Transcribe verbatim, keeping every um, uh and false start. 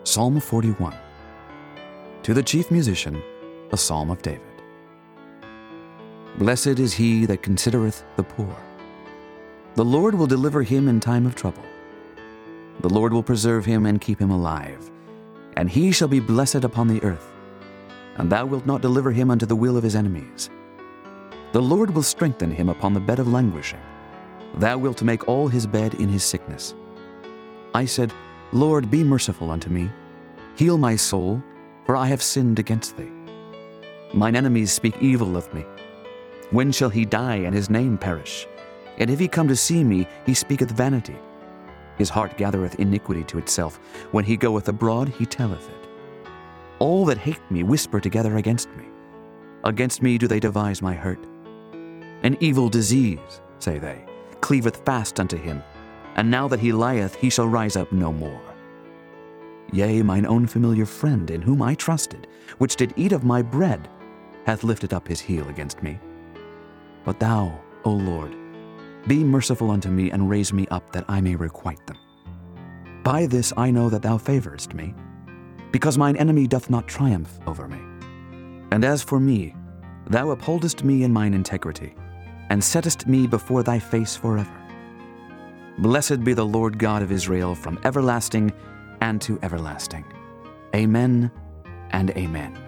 Psalm forty-one. To the chief musician, a psalm of David. Blessed is he that considereth the poor. The Lord will deliver him in time of trouble. The Lord will preserve him and keep him alive, and he shall be blessed upon the earth. And thou wilt not deliver him unto the will of his enemies. The Lord will strengthen him upon the bed of languishing. Thou wilt make all his bed in his sickness. I said, Lord, be merciful unto me. Heal my soul, for I have sinned against thee. Mine enemies speak evil of me. When shall he die and his name perish? And if he come to see me, he speaketh vanity. His heart gathereth iniquity to itself. When he goeth abroad, he telleth it. All that hate me whisper together against me. Against me do they devise my hurt. An evil disease, say they, cleaveth fast unto him, and now that he lieth, he shall rise up no more. Yea, mine own familiar friend, in whom I trusted, which did eat of my bread, hath lifted up his heel against me. But thou, O Lord, be merciful unto me, and raise me up, that I may requite them. By this I know that thou favorest me, because mine enemy doth not triumph over me. And as for me, thou upholdest me in mine integrity, and settest me before thy face forever. Blessed be the Lord God of Israel from everlasting and to everlasting. Amen and amen.